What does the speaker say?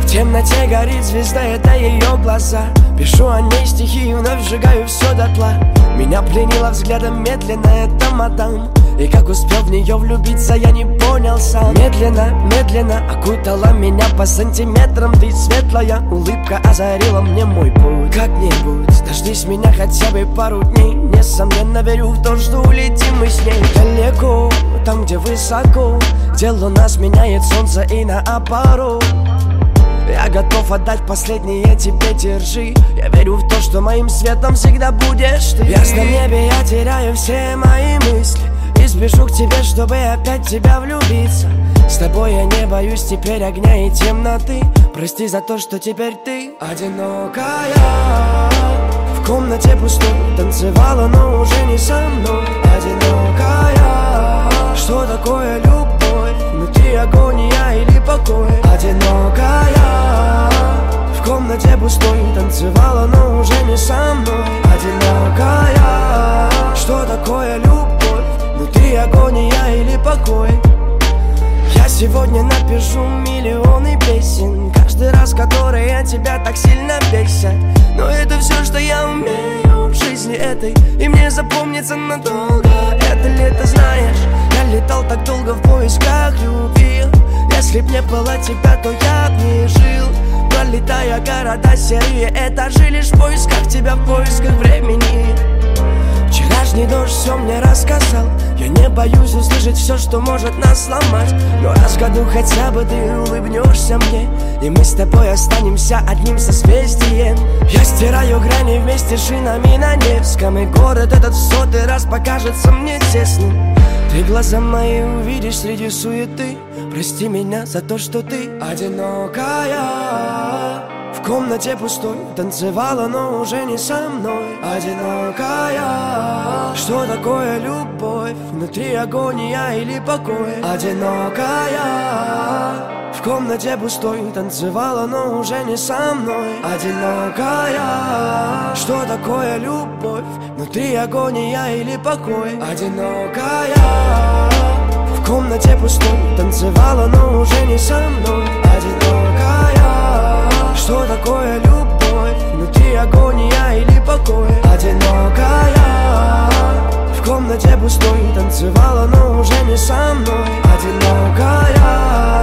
В темноте горит звезда, это ее глаза. Пишу о ней стихи и вновь сжигаю все дотла. Меня пленила взглядом медленно эта мадам, и как успел в нее влюбиться, я не понял сам. Медленно, медленно окутала меня по сантиметрам. Ты светлая улыбка озарила мне мой путь. Как-нибудь дождись меня хотя бы пару дней. Несомненно верю в то, что улетим мы с ней далеко, там, где высоко, где луна сменяет солнце и наоборот. Я готов отдать последнее тебе, держи. Я верю в то, что моим светом всегда будешь ты. В ясном небе я теряю все мои мысли и спешу к тебе, чтобы опять в тебя влюбиться. С тобой я не боюсь теперь огня и темноты. Прости за то, что теперь ты одинокая. В комнате пустой танцевала, но уже не со мной. Одинокая. Что такое любовь? Внутри агония или покой? Одинокая. В комнате пустой танцевала, но уже не со мной. Одинокая. Что такое любовь? Внутри агония или покой? Я сегодня напишу миллионы песен, каждый раз, которые от тебя так сильно бесят. Но это все, что я умею в жизни этой, и мне запомнится надолго. Это лето, знаешь, я летал так долго в поисках любви. Если б не было тебя, то я б не жил. Пролетая города, серые этажи, лишь в поисках тебя, в поисках времени. Вчерашний дождь все мне рассказал. Я не боюсь услышать все, что может нас сломать. Но раз в году хотя бы ты улыбнешься мне, и мы с тобой останемся одним созвездием. Я стираю грани вместе с шинами на Невском, и город этот в 100-й раз покажется мне тесным. Ты глаза мои увидишь среди суеты. Прости меня за то, что ты одинокая. В комнате пустой танцевала, но уже не со мной. Одинокая. Что такое любовь? Внутри агония или покой? Одинокая. В комнате пустой танцевала, но уже не со мной. Одинокая. Что такое любовь? Внутри агония или покой? Одинокая. В комнате пустой танцевала, но уже не со мной. Одинокая. Что такое любовь? Внутри агония или покой? Одинокая. В комнате пустой танцевала, но уже не со мной. Одинокая.